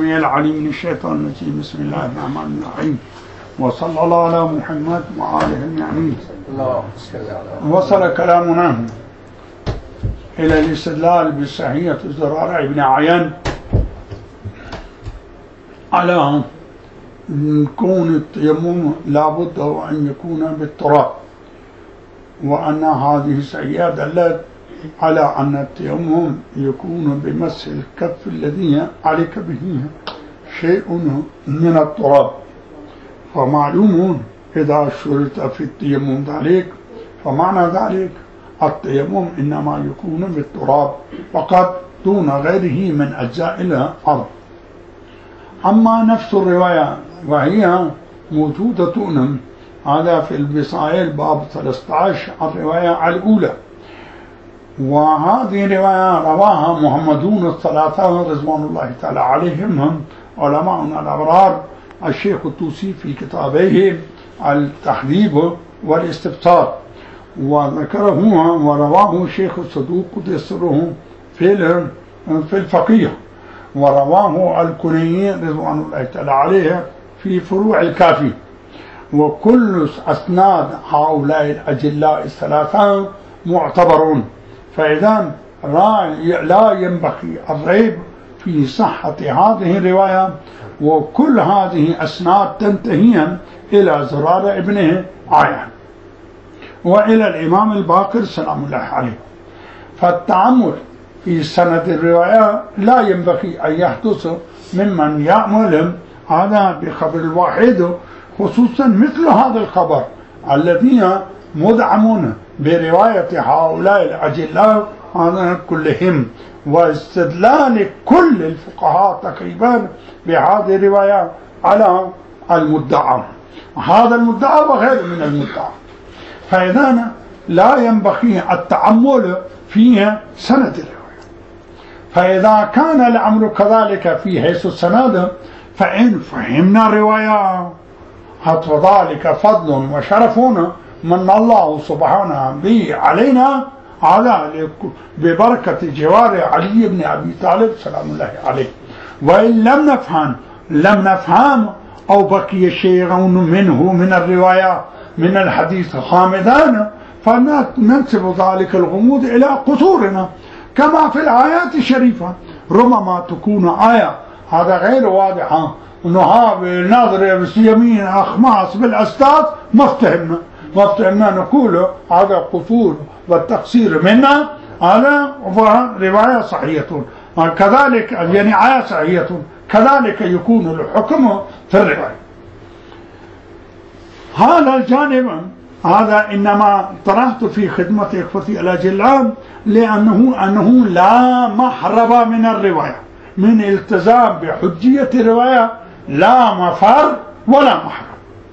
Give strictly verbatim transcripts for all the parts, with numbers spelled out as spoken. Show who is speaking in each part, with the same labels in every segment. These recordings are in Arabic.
Speaker 1: السميع العليم من الشيطان الرجيم. بسم الله الرحمن الرحيم، وصلى الله على محمد وآله النعمين. وصل كلامنا إلى الاستدلال بصحية زرارة ابن عيان على كون التيمم لابد أن يكون بالتراب، وأن هذه الصحيحة دلت على أن التيمم يكون بمس الكف الذي عليك به شيء من التراب. فمعلوم إذا شرط في التيمم ذلك فمعنى ذلك التيمم إنما يكون بالتراب فقط دون غيره من أجزاء الأرض. أما نفس الرواية وهي موجودة هذا في البصائر باب ثلاثة عشر الرواية الأولى، وهذه رواية رواها محمدون الثلاثة رضوان الله تعالى عليهم علماءنا الأبرار، الشيخ الطوسي في كتابه التحذيب والاستبصار، وذكره ورواه الشيخ الصدوق قدس سره في في الفقيه، ورواه الكنيي رضوان الله تعالى عليه في فروع الكافي. وكل أسناد هؤلاء الأجلاء الثلاثة معتبرون، فإذا لا ينبغي الريب في صحة هذه الرواية، وكل هذه أسناد تنتهي إلى زرارة ابن عيان وإلى الإمام الباقر سلام الله عليه. فالتعمل في سند الرواية لا ينبغي أن يحدث ممن يعمل هذا بخبر الواحد، خصوصا مثل هذا الخبر الذين مدعمون برواية هؤلاء الأجلاء كلهم، واستدلال كل الفقهاء تقريبا بهذه الرواية على المدعى، هذا المدعى وغير من المدعى. فإذا لا ينبغي التعمل في سند الرواية. فإذا كان الأمر كذلك في حيث السند فإن فهمنا الرواية فذلك فضل وشرف من الله سبحانه به علينا على ببركة جوار علي بن أبي طالب سلام الله عليه. وإن لم نفهم لم نفهم أو بقي شيء منه من الرواية من الحديث خامدان فننسب ذلك الغموض إلى قصورنا، كما في الآيات الشريفة ربما تكون آية هذا غير واضحة نهاب ناظر بسيمين أخماس بالأستاذ ما افتهمنا ما افتهمنا نقول هذا قصور والتقصير منا، هذا رواية صحيحة كذلك يعني آية صحيحة كذلك يكون الحكم في الرواية. هذا الجانب هذا إنما طرحت في خدمة إخوتي الأجلاء لأنه أنه لا محرم من الرواية، من التزام بحجية الرواية لا مفر ولا محرم.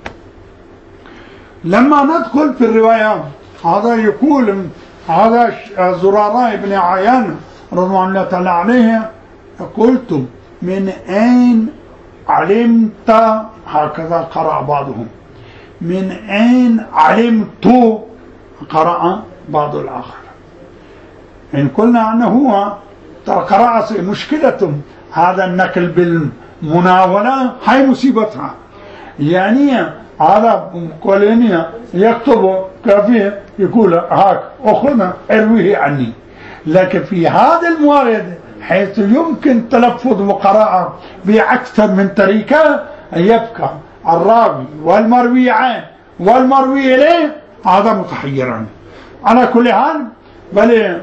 Speaker 1: لما ندخل في الرواية هذا يقول هذا زرارة ابن عيان رضوان الله تعالى عليه قلت من أين علمت، هكذا قرأ بعضهم، من أين علمت قرأ بعض الآخر. إن قلنا أنه قرأ مشكلة هذا النقل بالمناولة هاي مصيبتها، يعني هذا قولين يكتب كافيه يقول هاك أخونا ارويه عني، لكن في هذا الموارد حيث يمكن تلفظ وقراءة بأكثر من طريقة يبقى الراوي والمروي عنه والمروي إليه هذا متحيرا. على كل حال بل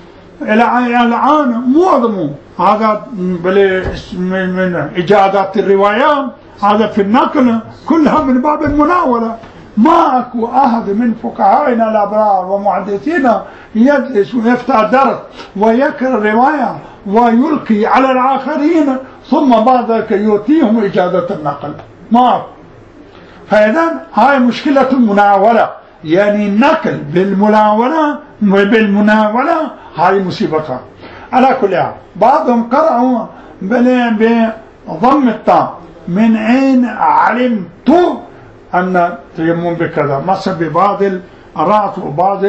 Speaker 1: الآن معظم هذا بل من إجازات الروايات هذا في النقل كلها من باب المناولة. ما أكو أحد من فقهائنا الأبرار ومحدثينا يجلس ويفتح درس ويقرأ الرواية ويلقي على الآخرين ثم بعد ذلك يؤتيهم إجازة النقل، ما. فإذا هاي مشكلة المناولة، يعني النقل بالمناولة بالمناولة هاي مصيبتها. على كل حال بعضهم قرأوا بضم التاء من أين علمت أن تيمم بكذا، مثلا ببعض الرأس وبعض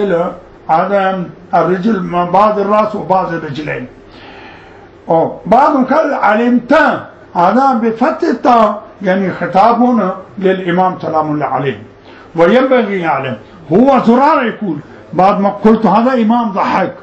Speaker 1: الرجل، بعض الرأس وبعض الرجلين. أو بعضهم قال علمت هذا بفتح التاء يعني خطاب للإمام سلام الله عليه. وينبغي يعلم هو زرارة يقول بعد ما قلت هذا إمام ضحك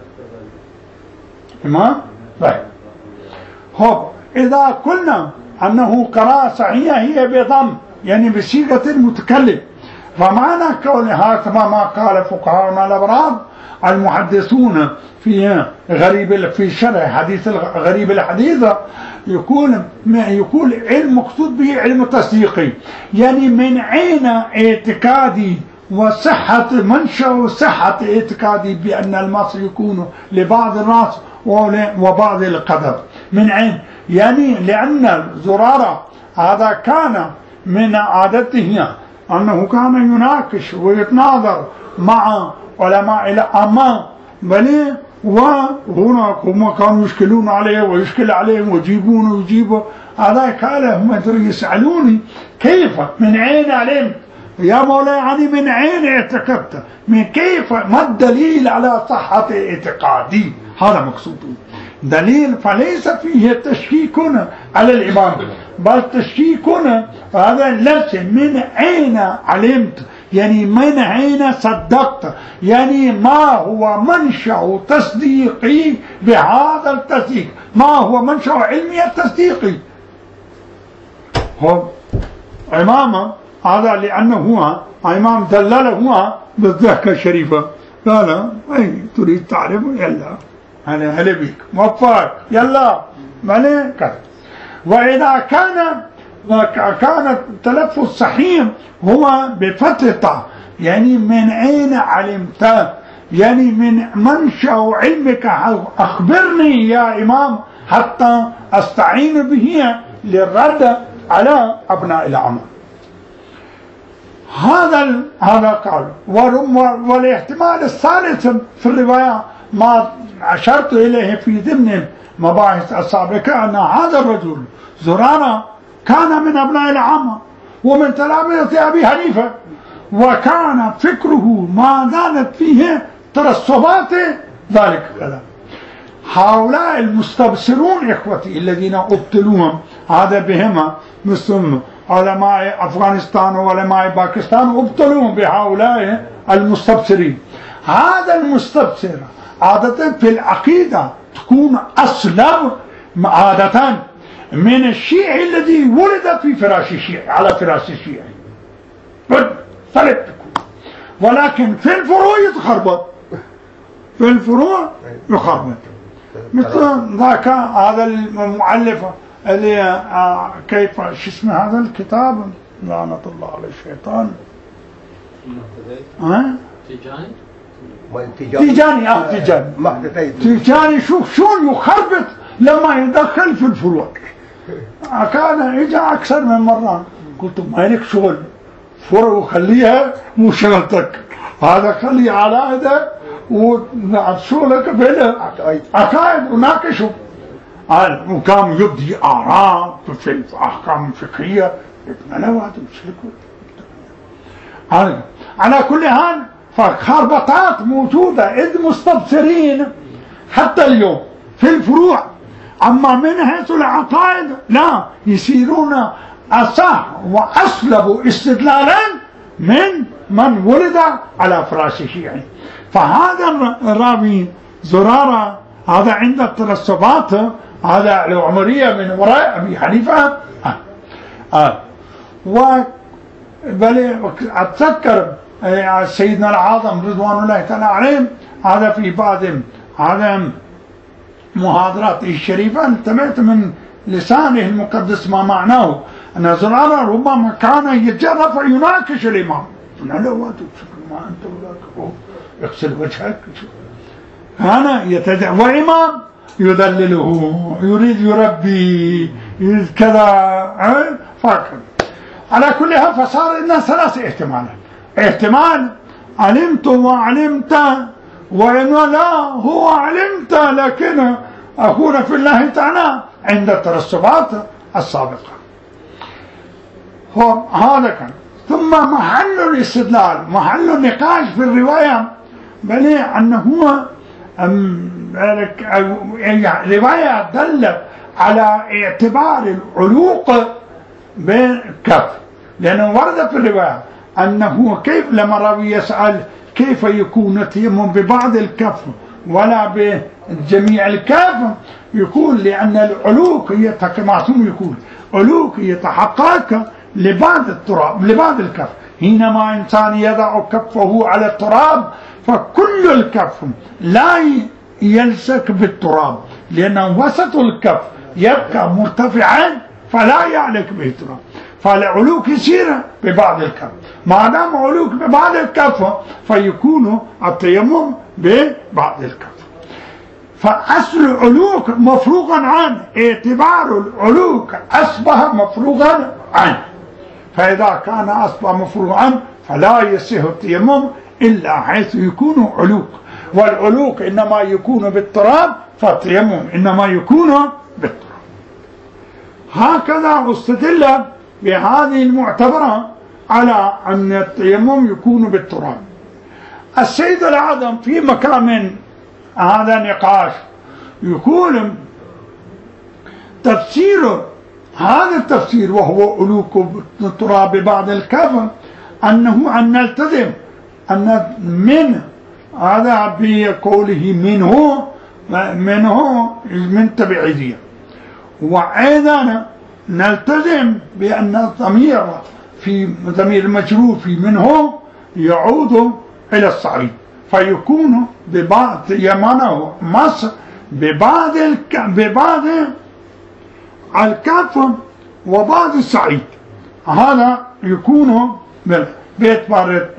Speaker 1: إمام ضحك. هو إذا قلنا أنه قراءة صحيحة هي بضم يعني بصيغة المتكلم، فمعنى قولها كما ما قال فقهاؤنا الأبرار المحدثون في غريب في شرح حديث غريب الحديث يقول يقول علم مقصود به علم تصديقي، يعني من عين اعتقادي وصحة منشأ وصحة اعتقادي بأن المس يكون لبعض الرأس وبعض القدم من عين، يعني لأن زرارة هذا كان من عادته أنه كان يناقش ويتناظر مع علماء الأمة بل وهناك هم كانوا يشكلون عليه ويشكل عليهم ويجيبون ويجيبوا. هذا قال هم يسألوني كيف من عين علمت يا مولاي، يعني من عين اعتقدت، من كيف ما الدليل على صحة اعتقادي؟ هذا مقصود دليل، فليس فيه تشكيك على الإمام بل تشكيك هذا ليس من أين علمت، يعني من أين صدقت، يعني ما هو منشأ تصديقي بهذا التصديق، ما هو منشأ علمي التصديقي. هو إمام هذا لأنه هو إمام دلله هو بالضحكة الشريفة قال أي تريد تعرف يلا أنا هلا بيك موفق يلا مالي كذا. وإذا كان كان التلفظ صحيح هو بفتح يعني من أين علمت، يعني من منشأ علمك، أخبرني يا إمام حتى أستعين به للرد على أبناء العمى. هذا هذا قال. والاحتمال الثالث في الرواية ما أشرت إليه في ضمن مباحث السابقة أن هذا الرجل زرارة كان من أبناء العامة ومن تلامذة أبي حنيفة، وكان فكره ما زالت فيه ترسبات ذلك الكلام. هؤلاء المستبصرون إخوتي الذين أبتلوهم هذا بهم مثل علماء أفغانستان وعلماء باكستان أبتلوهم بهؤلاء المستبصرين. هذا المستبصر عادة في العقيدة تكون أصلب عادة من الشيعي الذي ولد في فراش الشيعي على فراش الشيعي ثلاث تكون، ولكن في الفروع يتخربط، في الفروع يخربط. مثل ذاك هذا المؤلف اللي آه كيف شو اسمه هذا الكتاب لعنة الله على الشيطان ها
Speaker 2: تيجاني
Speaker 1: تيجاني اه تيجاني تيجاني شوف شلون يخربط لما يدخل في الفروع. كان اجى اكثر من مره قلت ما لك شغل فروع وخليها مو شغلتك، هذا خليه على هذا وشغلك بين عقائد وناقشه. وكان يبدي آراء في الأحكام الفقهية ابن على كل حال فخربطات موجودة إذ مستبصرين حتى اليوم في الفروع، أما من حيث العقائد لا يصيرون أصح وأصلب استدلالا من من ولد على فراش الشيعي. فهذا الراوي زرارة هذا عند الترسبات هذا العمرية من وراء أبي حنيفة آه. آه. و بل أتذكر سيدنا العظم رضوان الله تعالى عليه هذا في بعض هذا محاضراته الشريفة سمعت من لسانه المقدس ما معناه أن زرارة ربما كان يتجرأ فيناقش الإمام. أنا لا ما أنت ولاك يغسل وجهك أنا يتجرأ، وإمام يذلله يريد يربي يريد كذا فاكر. على كل حال فصار لنا ثلاث احتمالات، احتمال علمت وعلمت، وإنه لا هو علمت لكن أكون في الله تعالى عند الترسبات السابقة. هذا كان. ثم محل الاستدلال محل النقاش في الرواية بل أنه رواية دلت على اعتبار العلوق بالكف، لأنه ورد في الرواية أنه كيف لما راوي يسأل كيف يكون التيمم ببعض الكف ولا بجميع الكف، يقول لأن العلوق معصوم يقول علوق يتحقق لبعض التراب لبعض الكف. حينما إنسان يضع كفه على التراب فكل الكف لا يلصق بالتراب، لأن وسط الكف يبقى مرتفعا فلا يعلق به التراب، فالعلوق يصير ببعض الكف. ما دام علوق ببعض الكف فيكون التيمم ببعض الكف. فأصل العلوق مفروغا عنه، اعتبار العلوق أصبح مفروغا عنه، فإذا كان أصبح مفروغا عنه فلا يصح التيمم إلا حيث يكون علوق، والعلوق إنما يكون بالتراب فالتيمم إنما يكون بالتراب. هكذا استدل بهذه المعتبرة على أن التيمم يكون بالتراب. السيد الأعظم في مقام هذا نقاش يقول تفسير هذا التفسير وهو علوق التراب ببعض الكفن أنه أن نلتزم أن من هذا بقوله منه منه من تبعيدية، وأيضا نلتزم بأن الضمير في ضمير المجرور في منه يعود إلى الصعيد، فيكون ببعض يمنه مصر ببعض الك... ببعض الكف وبعض الصعيد. هذا يكون باعتبار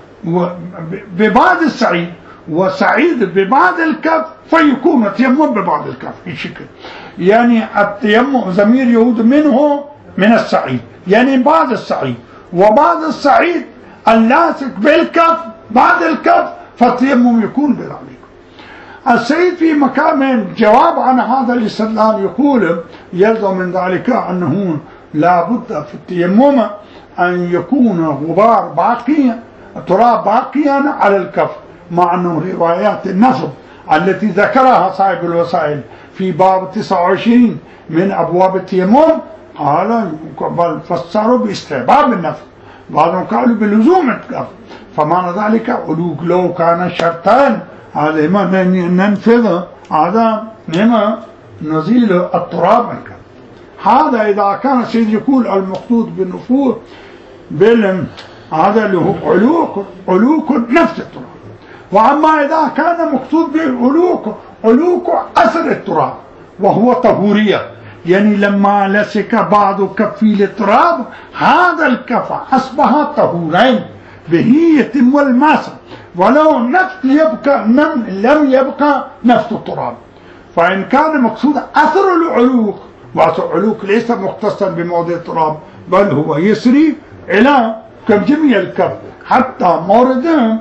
Speaker 1: ببعض الصعيد وسعيد ببعض الكف، فيكون التيمم ببعض الكف بشكل، يعني التيمم ضمير يعود منه من الصعيد، يعني بعض الصعيد وبعض الصعيد اللاصق بالكف بعد الكف، فالتيمم يكون بذلك. السيد في مقام جواب عن هذا الاستدلال يقول يلزم من ذلك أنه لا بد في التيمم أن يكون غبار باقيا تراب باقيا على الكف، مع أنه روايات النصب التي ذكرها صاحب الوسائل في باب تسعة وعشرين من أبواب التيمم قال بل فسروا باستحباب النفس، بعضهم قالوا بلزوم الكف، فمعنى ذلك علوق لو كان شرطان هذا ما ننفذ هذا لما نزيل التراب الكف. هذا إذا كان السيد يقول المقصود بالنفوذ بال هذا اللي هو علوق علوق نفس التراب. وأما إذا كان مقصود بعلوق علوق أثر التراب وهو طهورية، يعني لما لصق بعض كفي للتراب هذا الكف أصبح طهورين به يتم المسح، ولو نفس يبقى لم يبقى نفس التراب. فإن كان مقصود أثر العلوق، وأثر العلوق ليس مختصا بموضع التراب بل هو يسري إلى جميع الكف حتى موردهم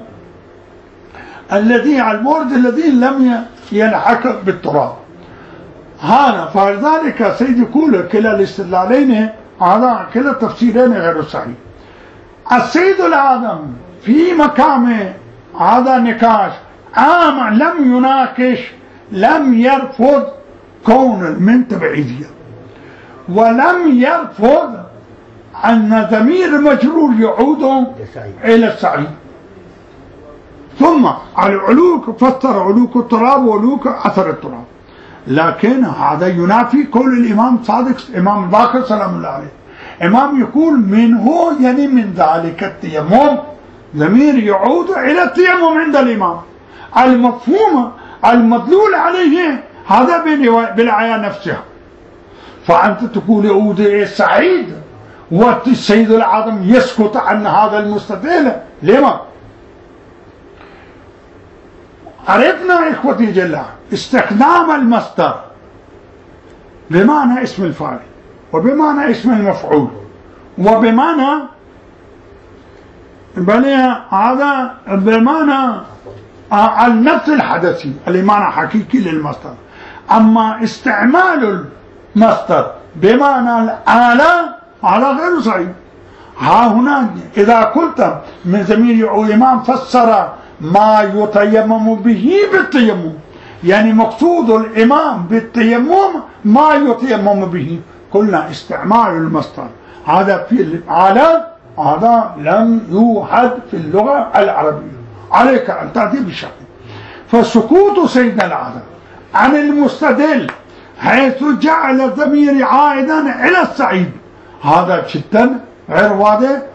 Speaker 1: الذي على المورد الذي لم يلحق بالتراب. هذا فلذلك سيد يقول كلا الاستدلالين هذا كلا التفسيرين غير صحيح. السيد الأعظم في مقام هذا نقاش عام لم يناقش لم يرفض كون من تبعيدية، ولم يرفض أن ضمير المجرور يعود إلى الصعيد. ثم على العلوق فسر علوق التراب وعلوق أثر التراب، لكن هذا ينافي قول الإمام صادق إمام الباقر سلام الله عليه. إمام يقول منه يعني من ذلك التيمم، ضمير يعود إلى التيمم عند الإمام. المفهوم المدلول عليه هذا بالآية نفسها، فأنت تقول يعود إلى الصعيد والسيد الأعظم يسكت عن هذا المستدل. لما؟ عرفنا إخوتي جل استخدام المصدر بمعنى اسم الفاعل وبمعنى اسم المفعول وبمعنى بل هذا بمعنى النفس الحدثي اللي معنى حقيقي للمصدر. أما استعمال المصدر بمعنى الآلة على غير صحيح. ها هنا إذا قلت من ضمير الإمام فسر ما يتيمم به بالتيمم، يعني مقصود الإمام بالتيمم ما يتيمم به؟ قلنا استعمال المصدر هذا في الإفعالات هذا لم يوحد في اللغة العربية، عليك أن تأتي بشكل. فسكوت سيدنا العالم عن المستدل حيث جعل الضمير عائدا إلى السعيد هذا جدا غير واضح